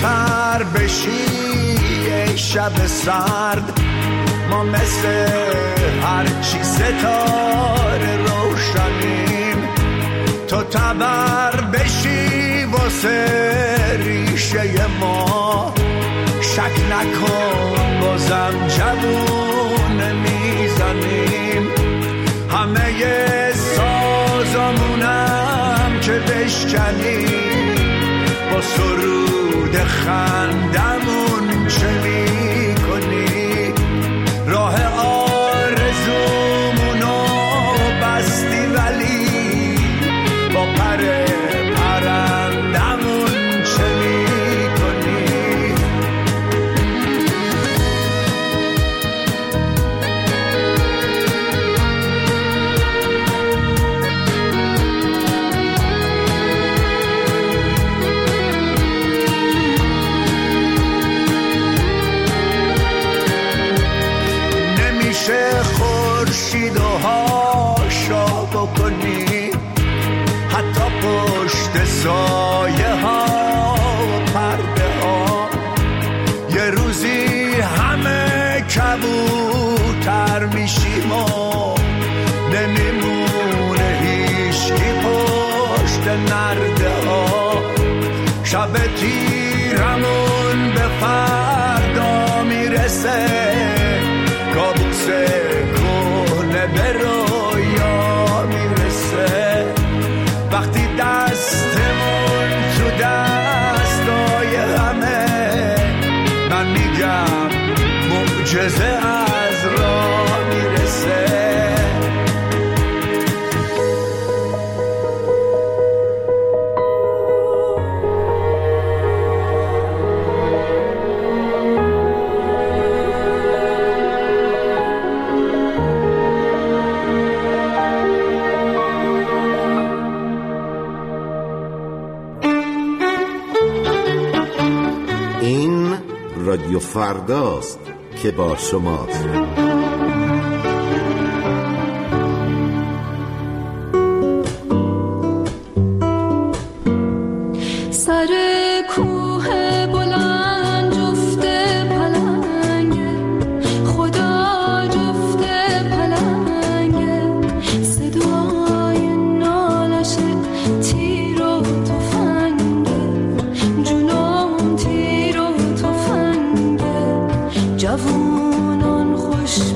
زودتر بشی ای شب سرد، ما مثل هرچی ستاره روشنیم، تو تبر بشی واسه ریشه ما، شک نکن بازم جوون میزنیم، همه سازمونم که بشکنیم، با سرود خندمون چه میکنی، راه آرزومونو بستی ولی با پر پرندمون چه میکنی. نمیشه خورشید و هاشا بکنی، حتی پشت سایه ها و پرده ها، یه روزی همه کبوتر میشیم و نمیمونه هیچکی پشت نرده ها، شب تیرمون به فردا میرسه، کابوس کهنه به رویا میرسه، وقتی دستمون تو دستای همه، من میگم معجزه از راه میرسه. رادیو فرداست که با شماست. سر کوه بلند جفته پلنگه، خدا جفته پلنگه، صدای نالش تیر و تفنگه، جنون تیر و تفنگه، جوونان خوش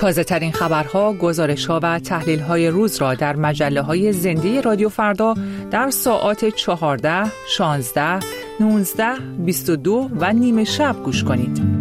تازه ترین خبرها، گزارش‌ها و تحلیل‌های روز را در مجله‌های زنده رادیو فردا در ساعات 14، 16، 19، 22 و نیم شب گوش کنید.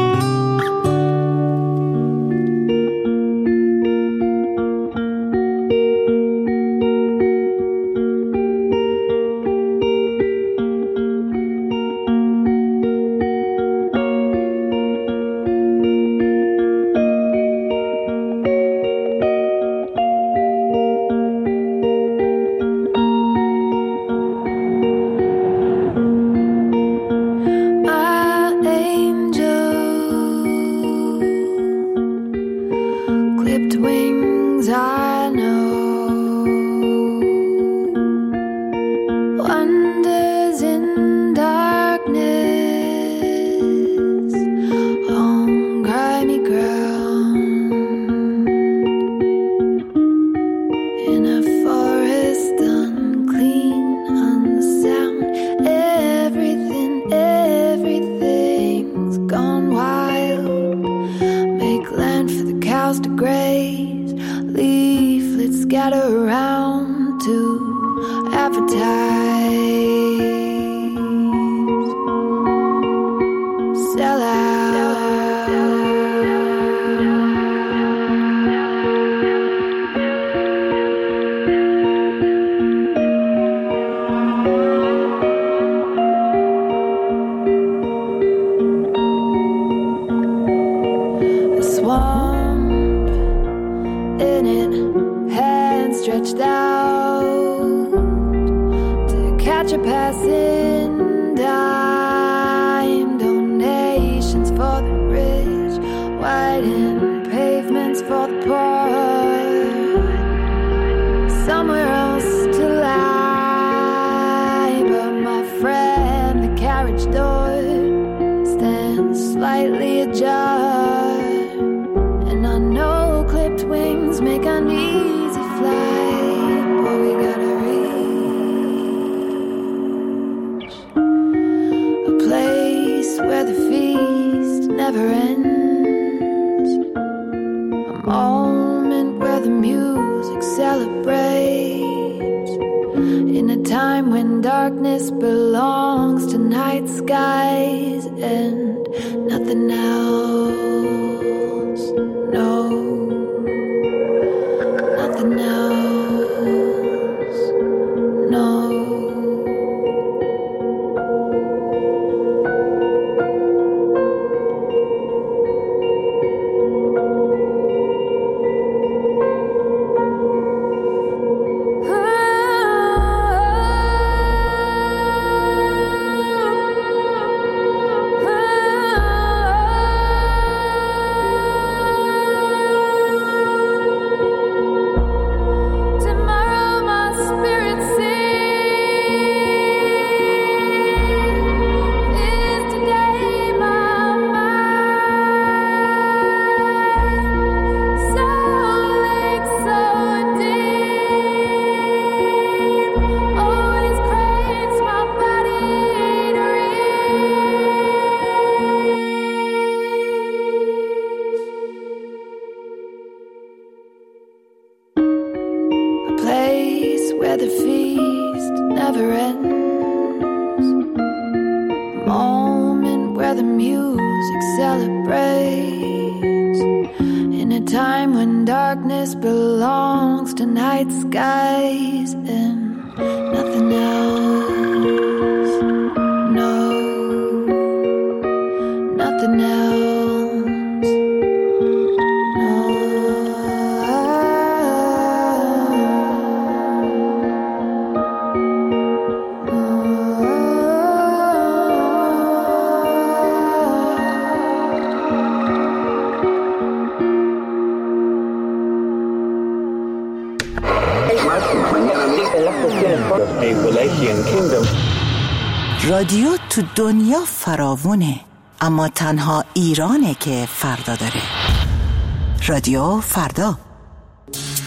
رادیو تو دنیا فراوونه، اما تنها ایرانه که فردا داره. رادیو فردا.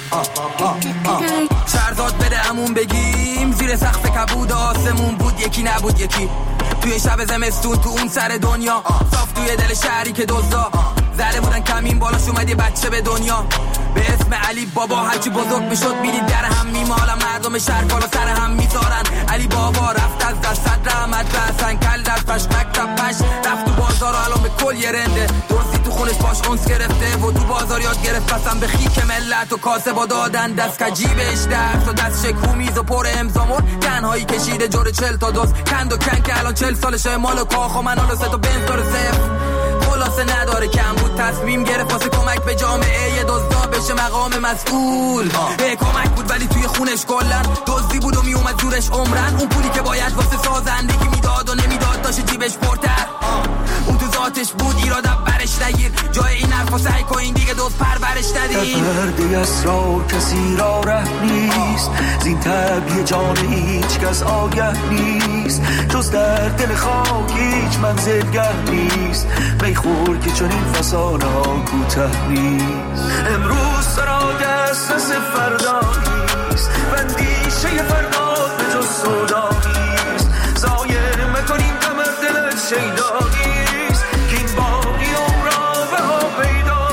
شرزاد بده همون بگیم زیر سقف کبود آسمون بود یکی نبود یکی توی شب زمستون تو اون سر دنیا صاف توی دل شهری که دزدا زده بودن کمین بالاش اومد یه بچه به دنیا به اسم علی بابا هرچی بزرگ میشد میدید در هم میمالن مردم شهر بالا سر هم میذارن علی بابا رفت از دست صد رحمت بسن کل در پش مکتب پش رفت تو بازار و الان به کل یه رنده درستی تو خونش باش اونس گرفته و تو بازار یاد گرفت پسن به خیک ملت و کاسه با دادن دست کجیبش درس و دست شکو میز و پر امزامون تنهایی کشیده جور 40 تا دوست کند و کن که الان 40 سالشه مال و کاخ و منال و سه تا بنز داره صفر خلاصه نداره کم بود تصمیم گرفت واسه کمک به جامعه یه دزدا بشه مقام مسئول کمک بود ولی توی خونش کلن دزدی بود و میومد زورش عمرن اون پولی که باید واسه سازندگی میداد و نمیداد داشت جیبش پرتر اون تو ذاتش بود ایراد برش نگیر جای این حرفا سعی کن دیگه دوست پرورش ندید پرده اسرار کسی را ره نیست زین طبیع جان هیچ کس آگه نیست جز در دل خاک هیچ منزلگه نیست میخور که چون این فسانه ها کوته نیست امروز سرا دسترس فردا نیست بندیشه فردا به جز سودا نیست زایر مکنیم کمر دلت شیدا نیست که این باقی عمرا به ها پیدا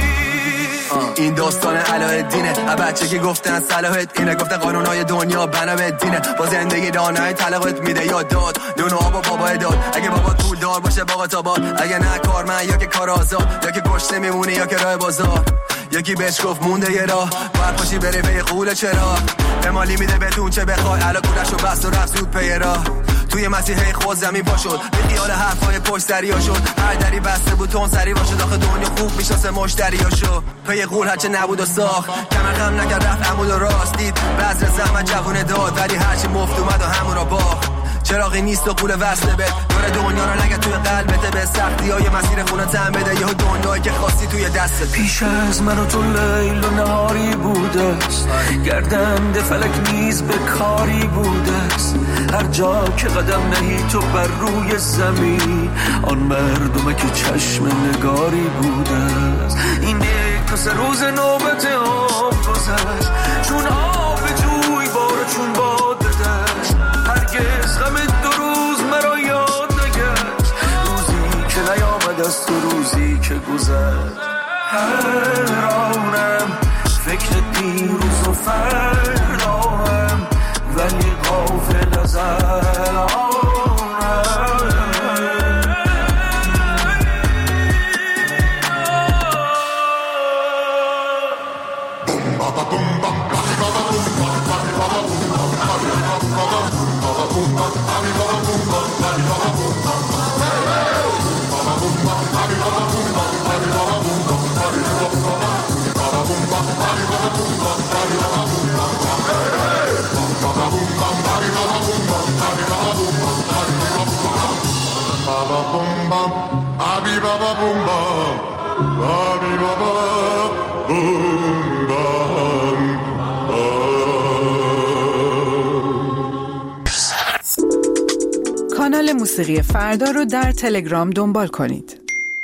نیست این داستان علاءالدینه بچه که گفتن صلاحت اینه گفتن قانونهای دنیا بنا به دینه با زندگی دانای طلاقت میده یا داد نون و آب و بابا داد اگه بابا پول دار باشه باقا تا باد اگه نه کارمند یا که کار آزاد یا که گشته میمونه یا که راه بازار یکی بهش گفت مونده یه راه باید پاشی بری به قول چرا امالی میده بدون چه بخوای علا کولش و بست و رفت زود پی راه توی مسیحه خود زمین پا شد به خیال حرفای پشت سریا شد هر دری بسته بود تون سری باشد داخل دنیا خوب میشناسه مشتریا شو پی قول هرچه نبود و ساخت کمر خم نکرد رفت عمود و راست دید بذر زحمت جوونه داد ولی هرچی مفت اومد و همون را باخت چراغی نیست و قول وصله بد دور دنیا رو نگه توی قلبته به سختی های مسیر خونه تن بده یه دنیایی که خواستی توی دستت پیش از من و تو لیل و نهاری بوده است گردنده فلک نیز به کاری بوده است هر جا که قدم نهی تو بر روی زمین آن مردمه که چشم نگاری بوده است این یک روز نوبت آب گذشت چون آب جوی بار چون باد دشت هرگز غم دو روز مرا یاد نگشت روزی که نیامد از تو روزی که گذشت حیرانم فکر دیروز و فرداهم ولی غافل از الانم کانال موسیقی فردا رو در تلگرام دنبال کنید.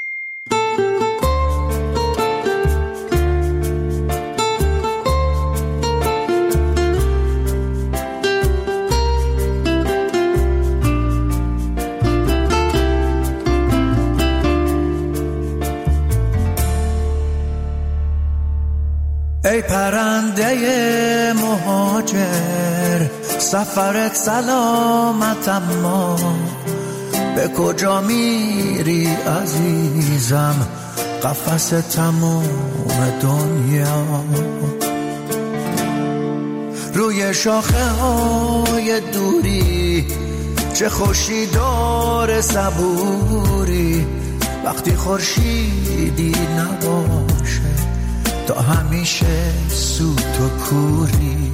ای پرنده مهاجر سفرت سلامت اما به کجا میری عزیزم قفس تموم دنیا روی شاخه های دوری چه خوشی داره صبوری وقتی خورشیدی نباشه تا همیشه سوت و کوری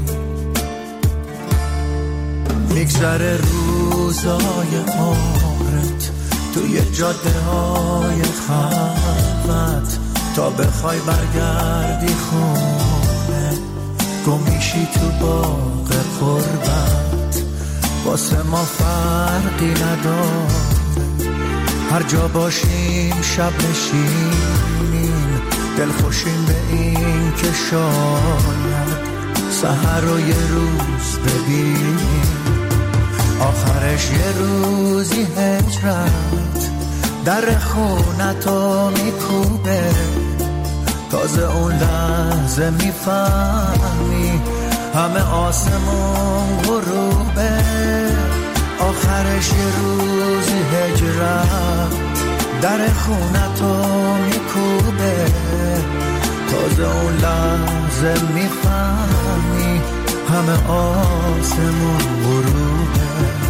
میگذره روزای عمرت توی جاده های خلوت تا بخوای برگردی خونه گمیشی تو باغ قربت واسه ما فرقی نداره هر جا باشیم شب نشینیم دل خوشیم به این که شاید سحر رو یه روز ببینیم، آخرش یه روزی هجرت در خونتو میکوبه، تازه اون لحظه میفهمی همه آسمون غروبه، آخرش یه روزی هجرت در خونتو میکوبه، تازه اون لحظه میفهمی همه آسمون غروبه.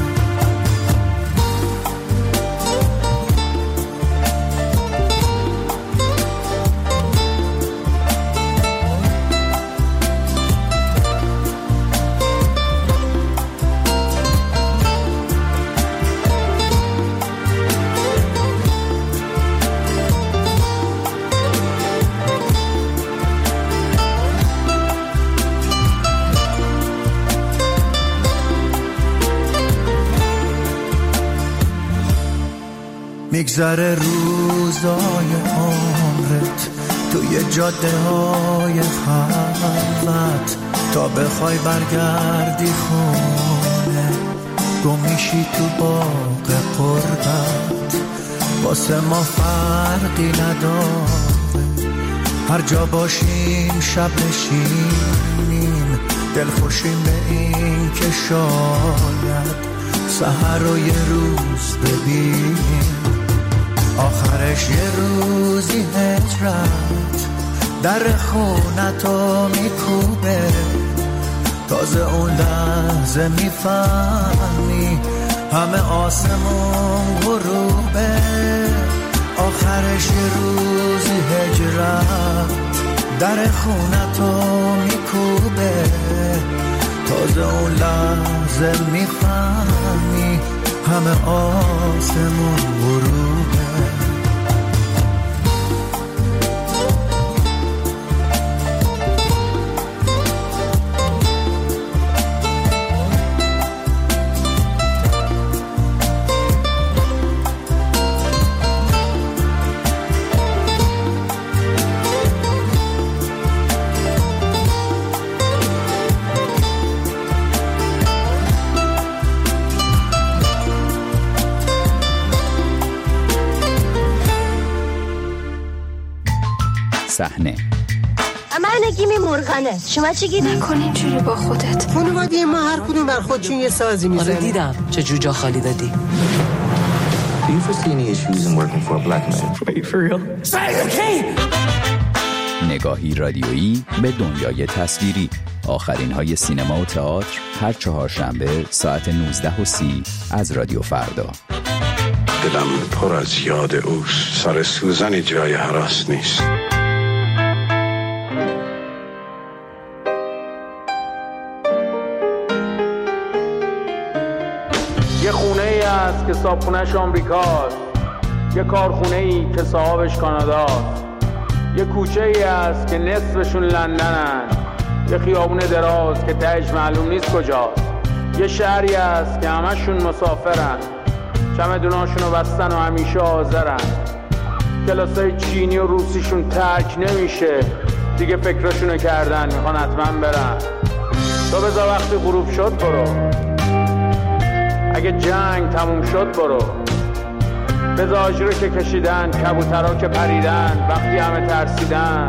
میگذره روزای عمرت توی جاده های خلوت، تا بخوای برگردی خونه گم میشی تو باغ قربت، واسه ما فرقی نداره هر جا باشیم شب نشینیم، دل خوشیم به این که شاید سحر رو یه روز ببینیم، آخرش یه روزی هجرت در خونتو میکوبه، تازه اون لحظه میفهمی همه آسمون غروبه، آخرش یه روزی هجرت در خونتو میکوبه، تازه اون لحظه میفهمی همه آسمون غروبه. صحنه من گیمی مرغنه، شما چی گیدی؟ نکن اینجوری با خودت. خانواده ما هر کدوم بر خودشون یه سازی میزنه. آره دیدم چه جوجا خالی دادی. Do you foresee any issues in working for a black man? Wait, for real? نگاهی رادیویی به دنیای تصویری. آخرین های سینما و تئاتر هر چهارشنبه ساعت 19:30 از رادیو فردا. دلم پر از یاد اوست، سر سوزن جای هراس نیست. یه خونه ای هست که صاحبخونه‌اش آمریکاست، یه کارخونه ای که صاحبش کاناداست، یه کوچه ای هست که نصفشون لندنن، یه خیابون دراز که تهش معلوم نیست کجاست، یه شهری هست که همشون مسافرن، چمدوناشونو بستن و همیشه حاضرن، کلاسای چینی و روسیشون ترک نمیشه، دیگه فکرشونو کردن میخوان حتما برن. تو بذار وقتی غروب شد برو، اگه جنگ تموم شد برو، بذار آجرو که کشیدن، کبوترها که پریدن وقتی همه ترسیدن،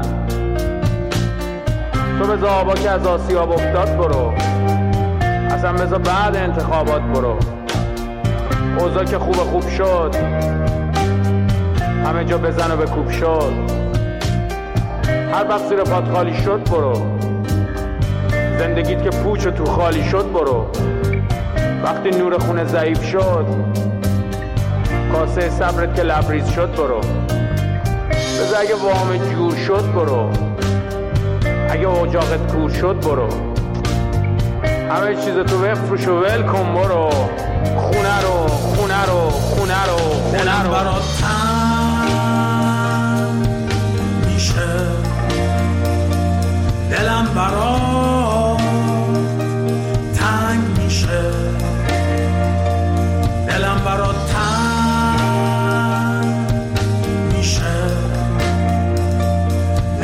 تو بذار آبا که از آسیاب افتاد برو، اصلا بذار بعد انتخابات برو، اوضاع که خوب شد همه جا بزن و بکوب شد، هر وقت زیر پات خالی شد برو، زندگیت که پوچ و تو خالی شد برو، وقتی نور خونه ضعیف شد، کاسه صبرت که لبریز شد برو، بذار اگه وام جور شد برو، اگه اجاقت کور شد برو، همه چیز تو بفروش و ول کن برو، خونه رو خونه رو خونه رو خونه رو برات تنگ میشه، دلم برات تنگ میشه، دلم برات تنگ میشه،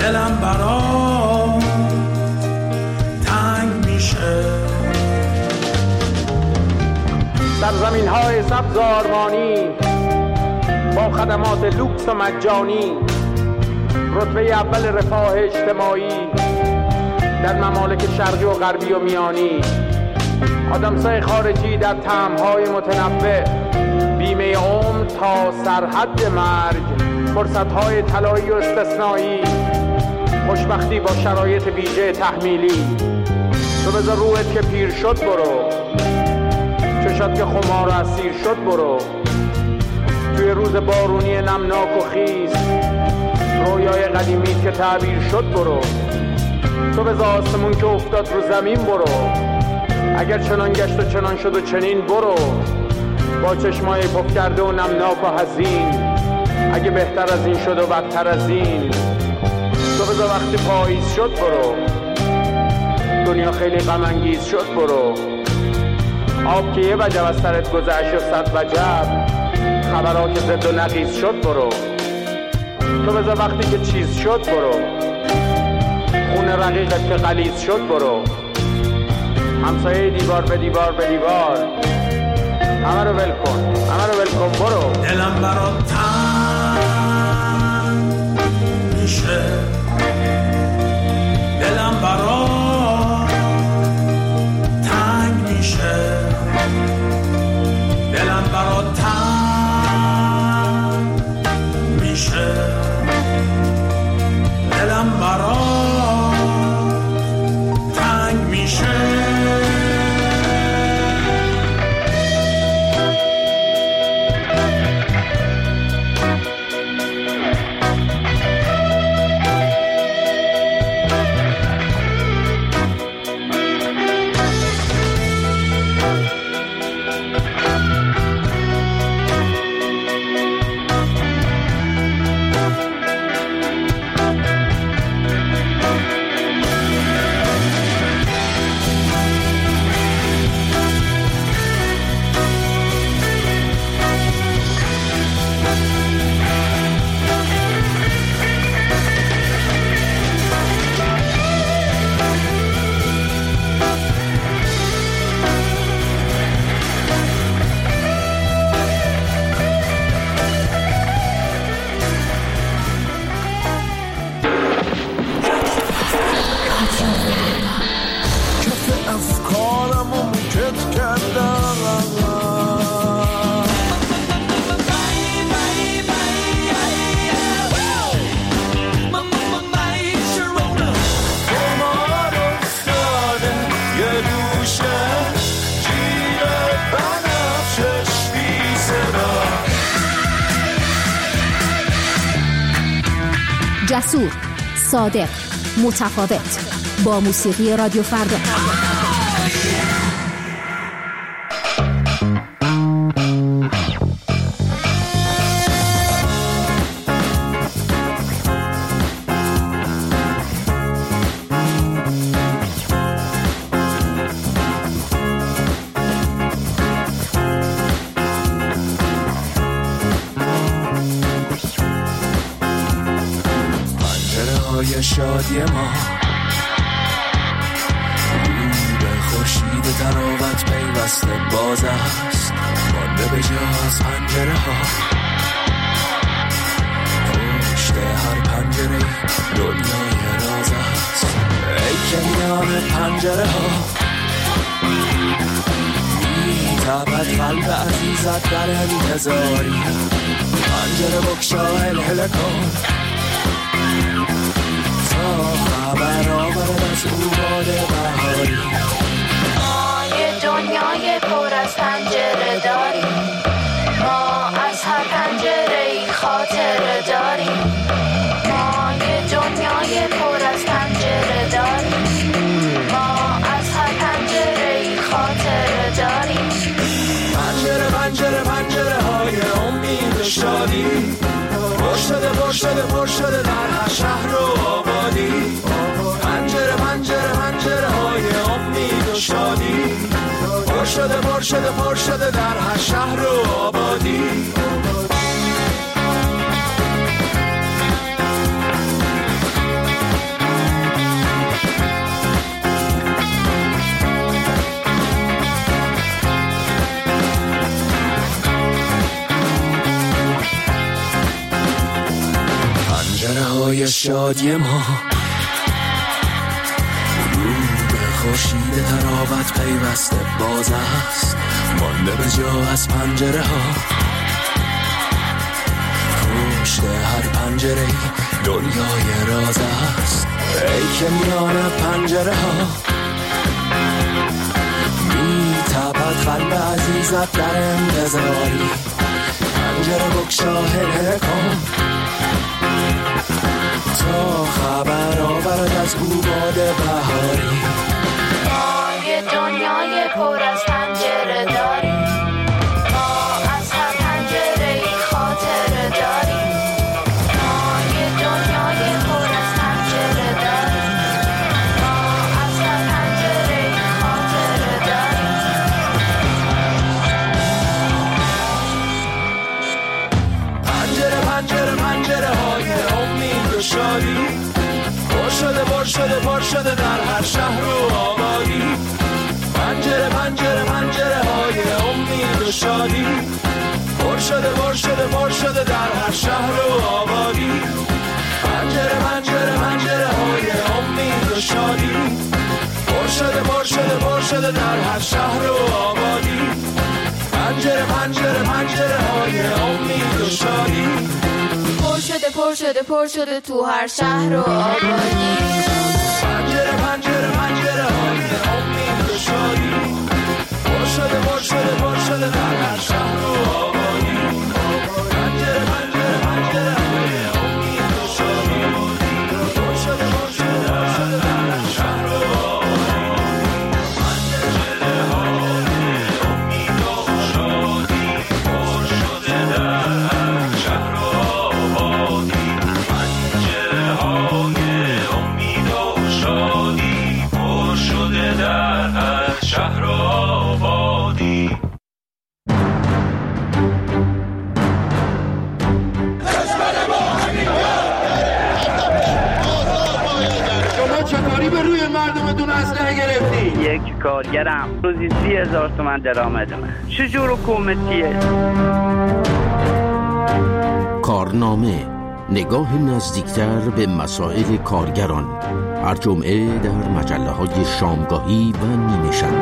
سرزمین‌های سبز آرمانی با خدمات لوکس و مجانی، رتبه اول رفاه اجتماعی در ممالک شرقی و غربی و میانی، آدمسای خارجی در طعم‌های متنوع، بیمه عمر تا سرحد مرگ، فرصت‌های طلایی و استثنایی، خوشبختی با شرایط ویژه تحمیلی. تو بذار روحت که پیر شد برو، چشات که خمار و اسیر شد برو، توی روز بارونی نمناک و خیز رویای قدیمی که تعبیر شد برو. تو بذار آسمون که افتاد رو زمین برو، اگر چنان گشت و چنان شد و چنین برو، با چشمای پف کرده و نمناک و حزین، اگه بهتر از این شد و بدتر از این. تو بذار وقتی پاییز شد برو، دنیا خیلی غم انگیز شد برو، آب که یه وجب از سرت گذشت و صد وجب، خبرها که زد و نقیز شد برو. تو بذار وقتی که چیز شد برو، خون رقیقت که غلیظ شد برو، همسایه دیوار به دیوار به دیوار، همه رو ول کن، همه رو ول کن برو. دلم برات تنگ میشه، دلم برات تنگ میشه، دلم برات تنگ میشه، دلم برات تنگ میشه. جسور، صادق، متفاوت، با موسیقی رادیو فردا. شادی ما به خورشید تراوت پیوسته باز است، مانده به جا از پنجره ها، پشت هر پنجره دنیای راز است. ای که میان پنجره ها میتابد قلب عزیزت در انتظاری، پنجره بکشا هلهله کن خبر آورد از او باد بهاری. ما یه دنیای پر از پنجره داریم، ما از هر پنجره ای خاطره داریم، ما یه دنیای پر از پنجره داریم، ما از هر پنجره ای خاطره داریم. پنجره پنجره پنجره های امید و شادی، پر شده پر شده پر شده در هر شهر و آبادی. پنجره پنجره پنجره های امید و شادی، پر شده پر شده پر شده در هر شهر و آبادی. شادی ما. رو به خورشید تراوت پیوسته باز است، مانده به جا از پنجره ها. پشت هر پنجره دنیای راز است، ای که میان پنجره ها می تپد قلب عزیزت در انتظاری. پنجره بگشا هله کن تا خبر آورد از او باد بهاری. ما یه دنیای پر از پنجره داریم، ما از هر پنجره ای خاطره داریم. ما یه دنیای پر از پنجره داریم، ما از هر پنجره ای خاطره داریم. پنجره پنجره پنجره های امید و شادی، پر شده در هر شهر و آبادی. پنجره پنجره پنجره های امید و شادی، پر شده در هر شهر و آبادی. پنجره پنجره پنجره های امید و شادی، پر شده در هر شهر و آبادی. پنجره پنجره پنجره های امید و شادی، پر شده تو هر شهر و آبادی. پنجره پنجره پنجره های امید و شادی، پر شده در هر شهر و آبادی. پنجره پنجره پنجره های امید و شادی، پر شده در هر شهر و آبادی. پنجره های امید و شادی، پر شده در هر شهر و آبادی. پنجره های امید و شادی، پر شده در هر شهر و آبادی. شما چطوری به روی مردمتون اسلحه گرفتی؟ یک کارگرم روزی 30,000 تومان درآمد من. چجور حکومتیه؟ کارنامه، نگاه نزدیکتر به مسائل کارگران، هر جمعه در مجله‌های شامگاهی و نیمه شب.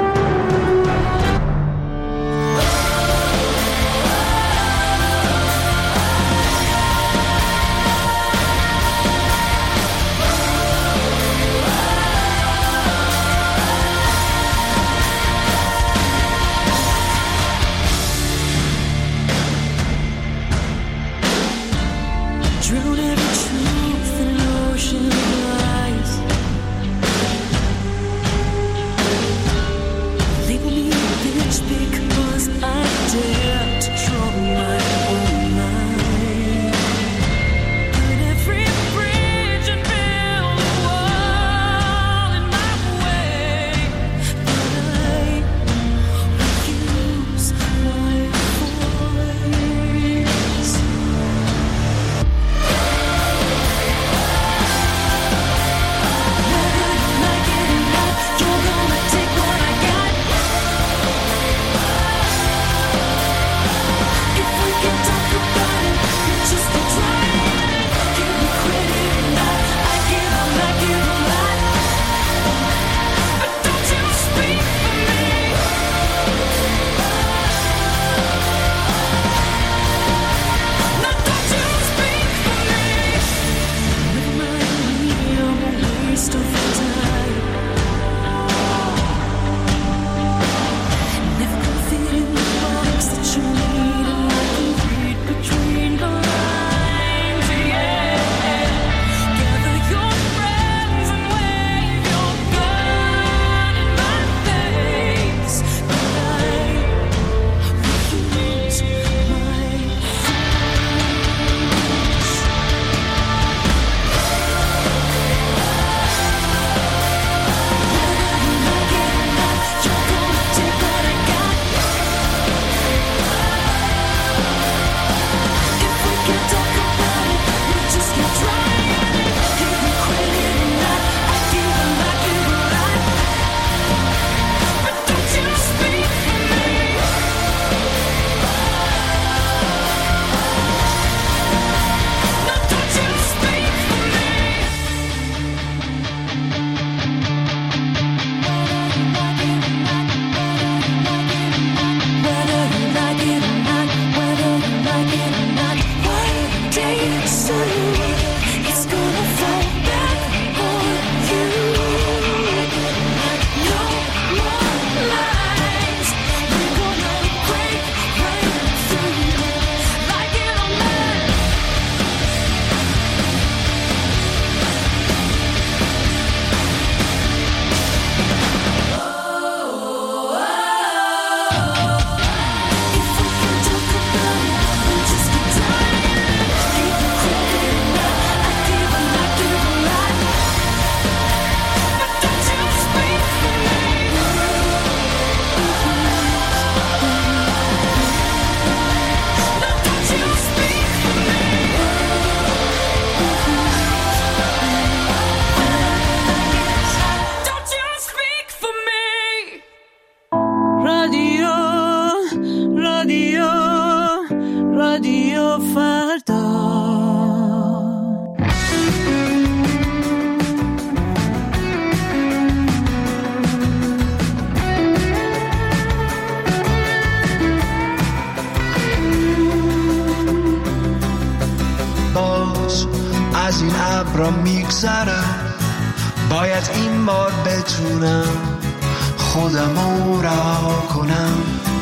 را میگذرم، باید این بار بتونم خودمو رها کنم.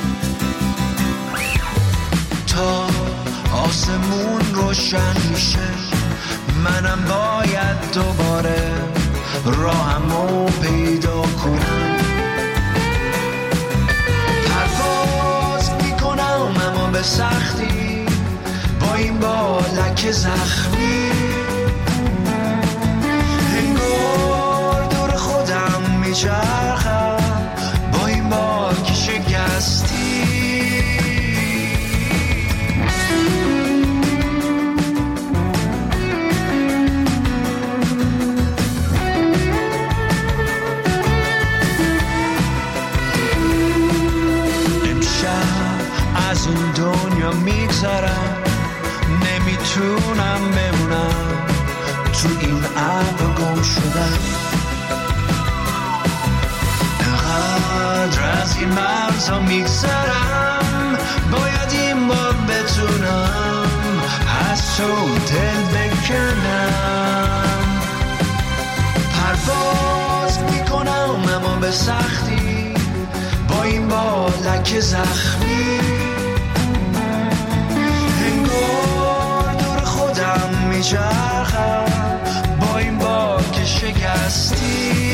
تا آسمون روشن میشه منم باید دوباره راهمو پیدا کنم. پرواز میکنم اما به سختی، با این بالک زخمی انگار دور خودم میچرخم، با این بالک شکستی. از این دنیا میگذرم، نمیتونم بمونم تو این ابر گم شدم. انقدر از این مرزها میگذرم، باید این بار بتونم از تو دل بکنم. پرواز میکنم اما به سختی، با این بالک زخمی انگار دور خودم میچرخم، با این بالک شکستی.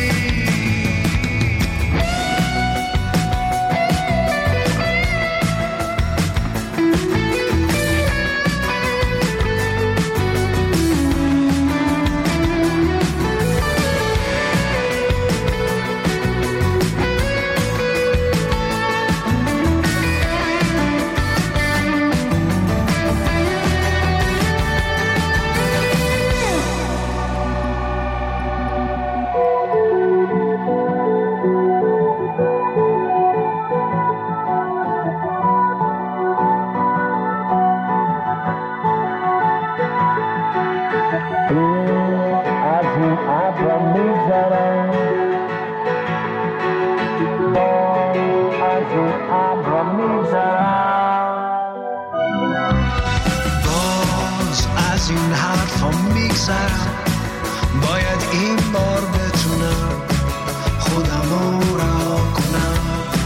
باید این بار بتونم خودمو رها کنم.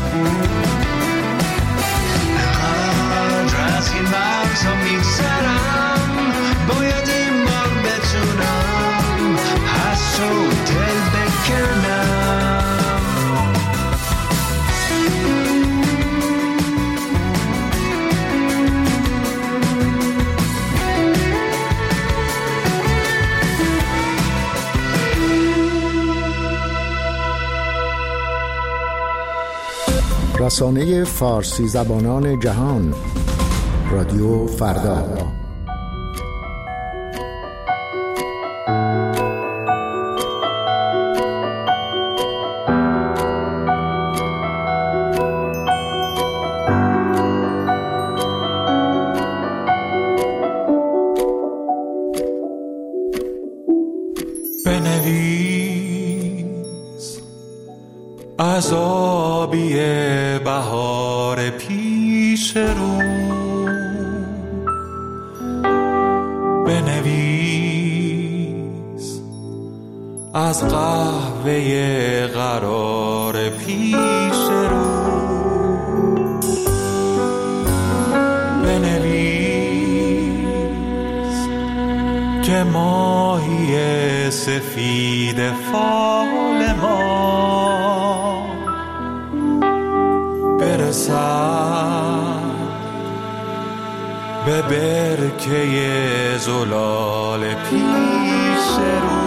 انقدر از این مرزها میگذرم، باید این بار بتونم از تو دل بکنم. رسانه فارسی زبانان جهان، رادیو فردا. بنویس از آبی بهار پیش رو، بنویس از قهوه قرار پیش رو، بنویس که ماهی سفید فال ما برسد به برکه زلال پیش رو.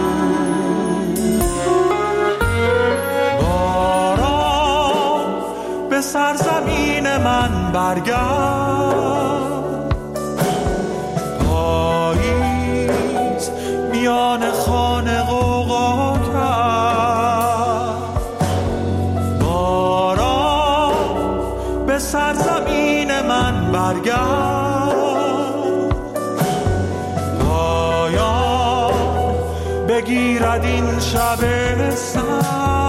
باران به سرزمین من برگرد، پاییز میان خانه غوغا کرد. باران به سرزمین من برگرد، پایان بگیرد این شب سرد.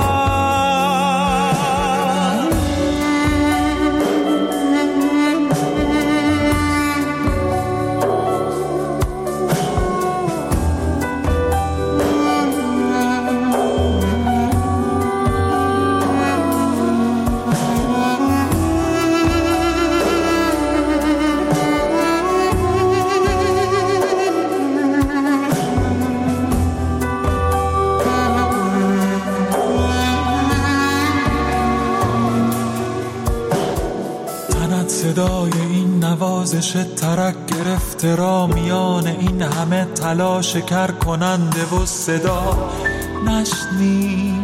تنت صدای این نوازش ترک گرفته را میان این همه تلاش کر کننده و صدا نشنید.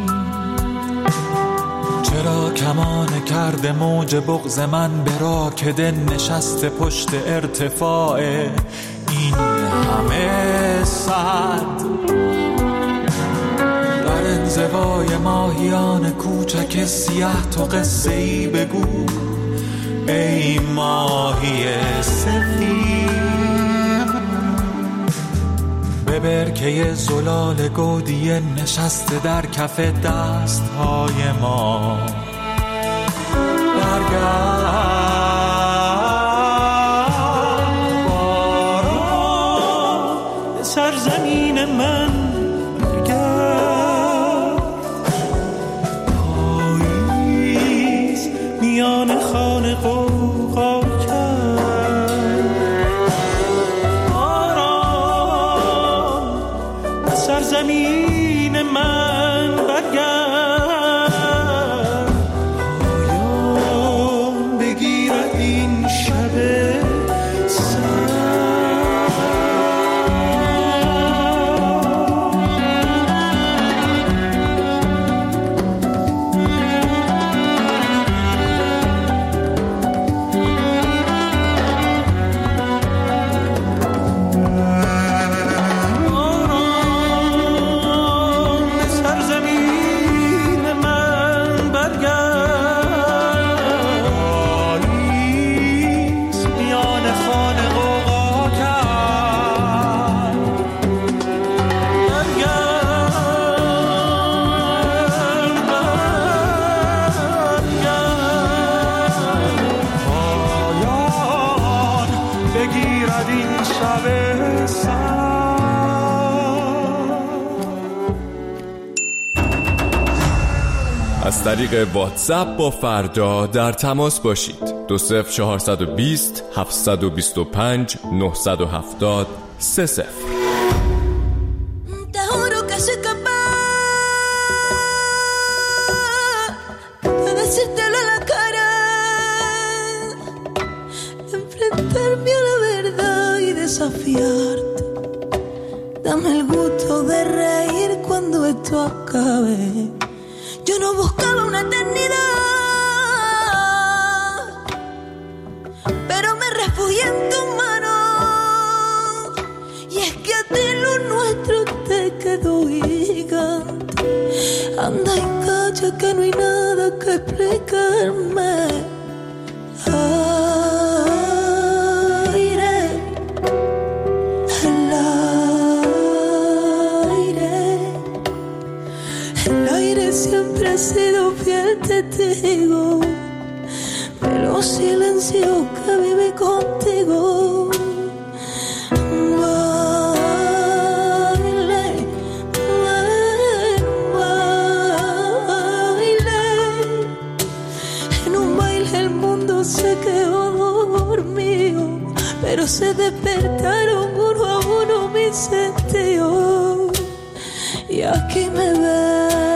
چرا کمان کرده موج بغض من به راکده نشسته پشت ارتفاع این همه صد؟ در انزوای ماهیان کوچک سیاه تو قصه ای بگو ای ماهی سفید. به برکه زلال گودیه نشسته در کف دستهای ما برگرد باران به سرزمین من برگرد. پاییز میان خانه قوقا کرد. باران به سرزمین من برگرد. پایان بگیرد این شب از طریق واتساپ با فردا در تماس باشید. 20420 725 970 30. Dame el gusto de reír cuando esto acabe. Yo no buscaba una eternidad, pero me refugié en tus manos. Y es que a ti lo nuestro te quedó gigante. Anda y calla que no hay nada que explicarme. Siempre he sido fiel testigo de los silencios que viví contigo. Baile, baile. En un baile el mundo se quedó dormido, pero se despertaron uno a uno mis sentidos. Y aquí me ves.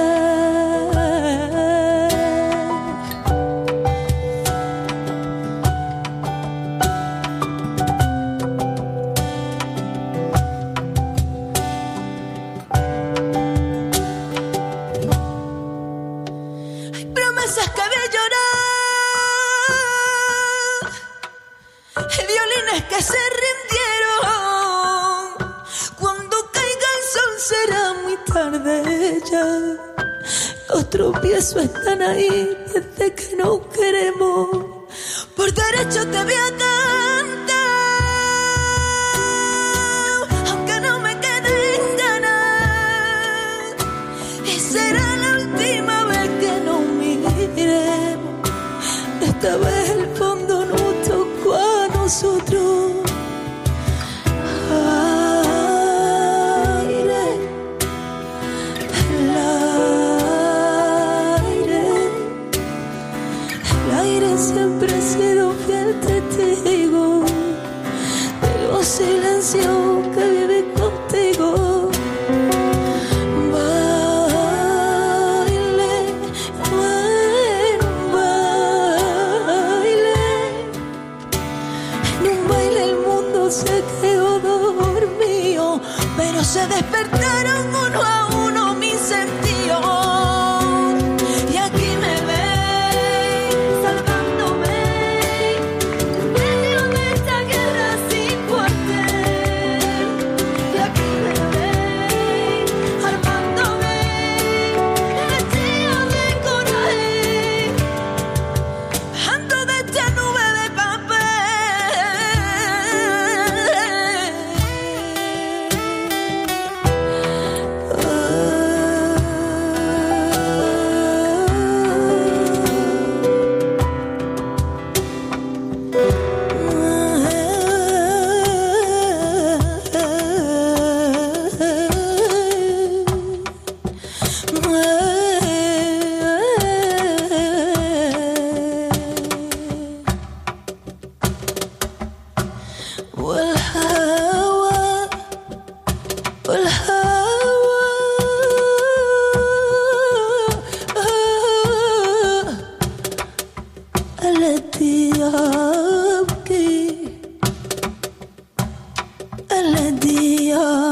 Los tropiezos están ahí desde que nos queremos. Por derecho te voy a cantar, aunque no me queden ganas. Y será la última vez que nos miremos. Esta vez el fondo nos tocó a nosotros. Siempre he sido fiel testigo de los silencios que viví contigo. Baile, baile, baile. se despertaron uno a uno mis sentidos y aquí me ves salvándome en medio de esta guerra sin cuartel y aquí me ves armándome vestida de coraje ando de esta nube de الذي يبكي